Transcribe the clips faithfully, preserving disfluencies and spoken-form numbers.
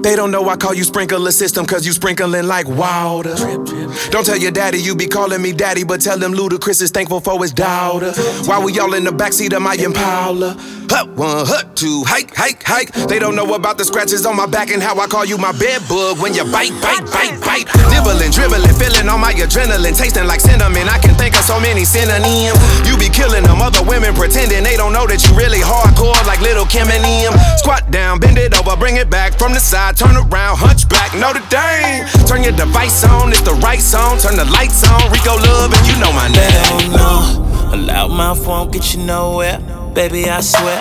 They don't know I call you sprinkler system cause you sprinkling like water. Don't tell your daddy you be calling me daddy, but tell him Ludacris is thankful for his daughter. While we all in the backseat of my Impala. Hut one, hut two, hike, hike, hike. They don't know about the scratches on my back and how I call you my bed bug when you bite, bite, bite, bite. Nibbling, dribbling, feeling on my adrenaline, tasting like cinnamon. I can think of so many synonyms. You be killing them other women pretending they don't know that you really hardcore like Little Kim and them. Squat down, bend it over, bring it back from the side. Turn around, hunchback, Notre Dame. Turn your device on, it's the right song. Turn the lights on, Rico Love, and you know my name. They don't know, a loud mouth won't get you nowhere. Baby, I swear.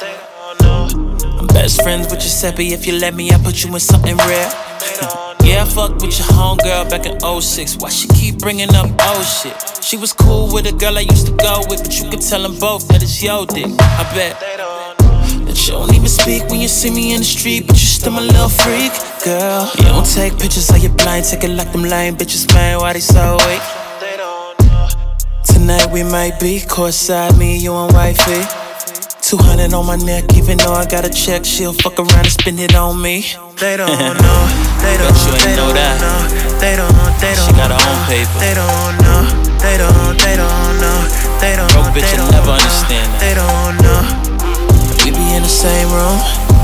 I'm best friends with Giuseppe. If you let me, I put you in something rare. Yeah, I fucked with your homegirl back in oh six. Why she keep bringing up old shit? She was cool with a girl I used to go with, but you could tell them both that it's your dick. I bet that you don't even speak when you see me in the street, but you still my little freak, girl. You don't take pictures of your blind, take it like them lame bitches, man. Why they so weak? Tonight we might be courtside, me, you and wifey. Two hundred on my neck, even though I got a check, she'll fuck around and spend it on me. They don't know, they don't, Bet you ain't they know don't that. know, they don't, they don't. She got her own paper. They don't know, they don't, they don't know, they don't, Broke bitch they will don't never know, understand that. They don't know. We be in the same room,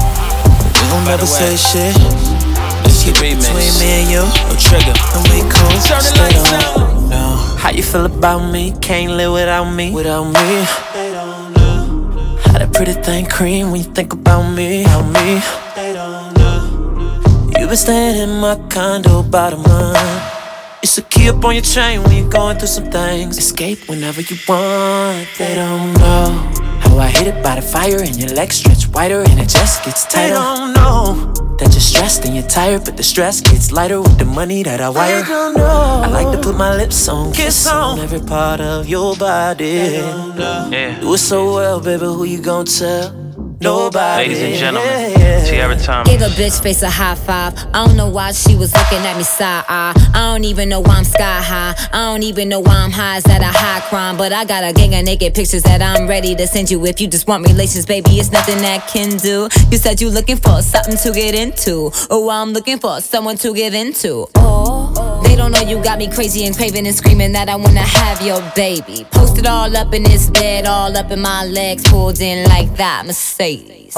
we gon' By never the say way, shit. This Keep the it remix. between me and you, No trigger. and we cool. Turn the Stay lights on. No. How you feel about me? Can't live without me. Without me. They don't know. How that pretty thing cream when you think about me. About me. They don't know. You been staying in my condo by the month. It's a key up on your chain when you're going through some things. Escape whenever you want. They don't know how I hit it by the fire and your legs stretch wider and it just gets tighter. They don't know that you're stressed and you're tired, but the stress gets lighter with the money that I wire. They don't know. I like to put my lips on, kiss on every part of your body. They don't know. Yeah. Do it so well, baby. Who you gon' tell? Nobody. Ladies and gentlemen, Yeah. Tierra Thomas. Gave a bitch face a high five. I don't know why she was looking at me side eye. I don't even know why I'm sky high. I don't even know why I'm high. Is that a high crime? But I got a gang of naked pictures that I'm ready to send you. If you just want relations, baby, it's nothing that can do. You said you looking for something to get into. Oh, I'm looking for someone to give into. Oh, they don't know you got me crazy and craving and screaming that I wanna have your baby. Posted all up in this bed, all up in my legs, pulled in like that Mercedes.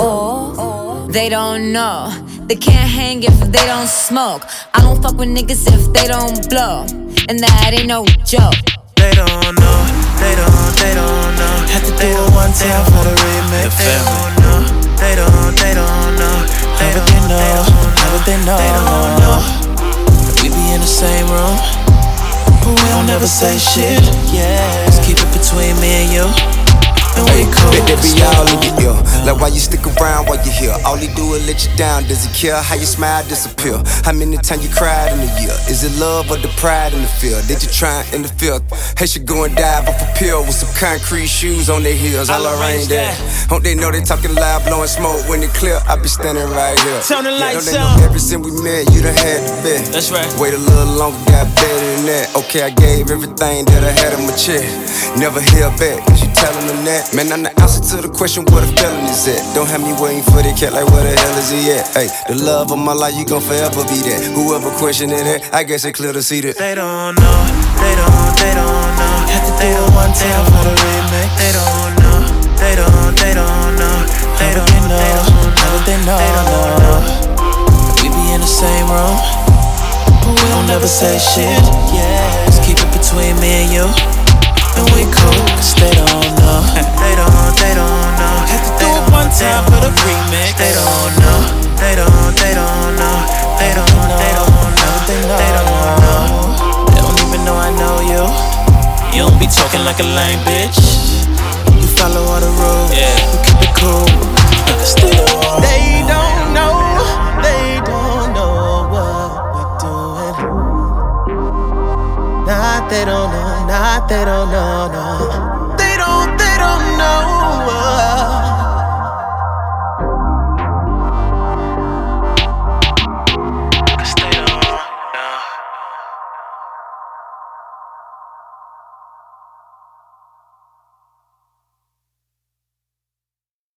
Oh, they don't know. They can't hang if they don't smoke. I don't fuck with niggas if they don't blow. And that ain't no joke. They don't know, they don't, they don't know. Had to do it one time for the remix. They don't know, they don't, they don't know. They don't, they know, they don't know, they don't know. We be in the same room, but we don't never say shit. Yeah, just keep it between me and you. Hey, let that be all in your ear. Like why you stick around while you here? All he do is let you down. Does he care how you smile disappear? How many times you cried in a year? Is it love or the pride in the field? Did you try in the field? Hey, she go and dive off a pill with some concrete shoes on their heels. All arranged that. Don't they know they talking loud, blowing smoke when it clear? I be standing right here. Turn the Yeah, lights don't they on. know ever since we met, you done had the bet. That's right. Wait a little longer, got better than that. Okay, I gave everything that I had on my chest. Never held back, cause you telling them that. Man, I'm the answer to the question where the felon is at. Don't have me waiting for the cat like where the hell is he at? Hey, the love of my life, you gon' forever be that. Whoever questioning that, I guess it's clear to see that. They don't know, they don't, they don't know. Had to do it one time for the remix. They don't know, they don't, they don't know. They don't, they don't know, they know, they don't know. We be in the same room, but we don't never say shit. Yeah, just keep it between me and you. And we cool, cause they don't know. They don't, they don't know. Had to do it one time for the remix. They don't know, they don't, they don't know. They don't, they don't know, they don't know. They don't even know I know you. You don't be talking like a lame bitch. You follow all the rules, Yeah. we keep it cool.